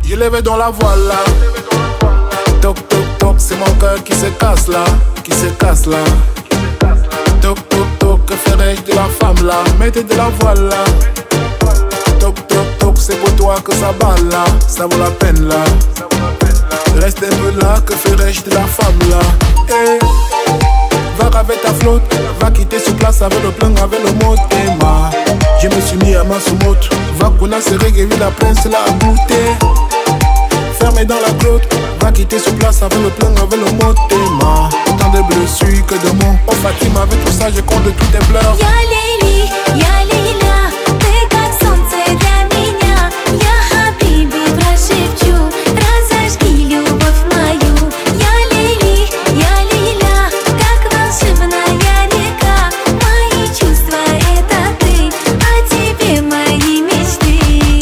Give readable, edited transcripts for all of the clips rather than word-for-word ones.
Je l'avais dans la voile là. Toc toc toc, c'est mon cœur qui se casse là, qui se casse là. Toc toc toc, que ferais-je de la femme là? Mettez de la voile là. Toc toc toc, c'est pour toi que ça balle là, ça vaut la peine là. Reste un peu là, que ferais-je de la femme là? Hey. Va avec ta flotte, va quitter sur place avec le plein, avec le mot Emma. Je me suis mis à ma sous-moto, va qu'on a serré, la prince là à goûter. Fermé dans la grotte, va quitter sur place avec le plein, avec le mot Emma. Autant de blessures que de mots. Oh Fatima, avec tout ça, je compte de toutes tes pleurs. Я Лейли, я Лейля, ты как солнце для меня. Я Хабиби прошепчу, разожги любовь мою. Я Лейли, я Лейля, как волшебная река. Мои чувства это ты, о тебе мои мечты.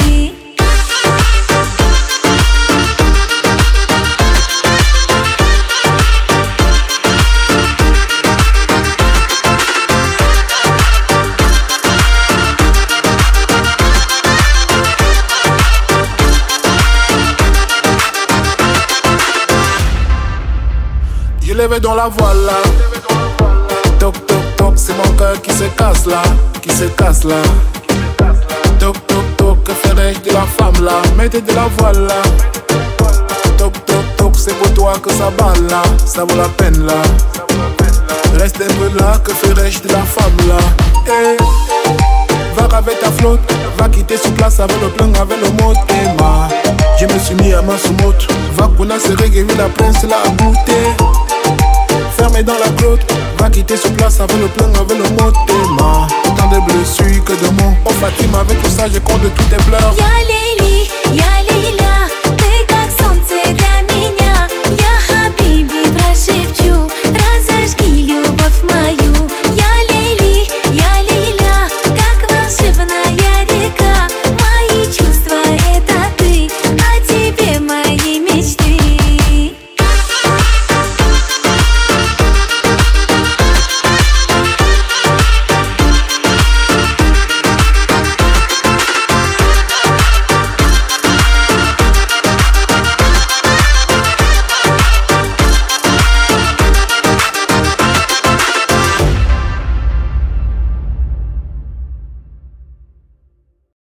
Je l'avais dans la voile là. Toc toc toc, c'est mon cœur qui se casse là, qui se casse là. Toc toc toc, que ferais-je de la femme là? Mettez de la voile là. Toc toc toc, c'est pour toi que ça balle là, ça vaut la peine là. Reste un peu là, que ferais-je de la femme là? Hey. Va avec ta flotte, va quitter sur place avec le plein, avec le mot Emma. Je me suis mis à ma sous-moto, va qu'on a serré, la prince là à goûter. Fermé dans la grotte, va quitter sur place avec le plein, avec le mot Emma. Autant de blessures que de mots. Oh Fatima, avec tout ça, je compte de toutes tes pleurs.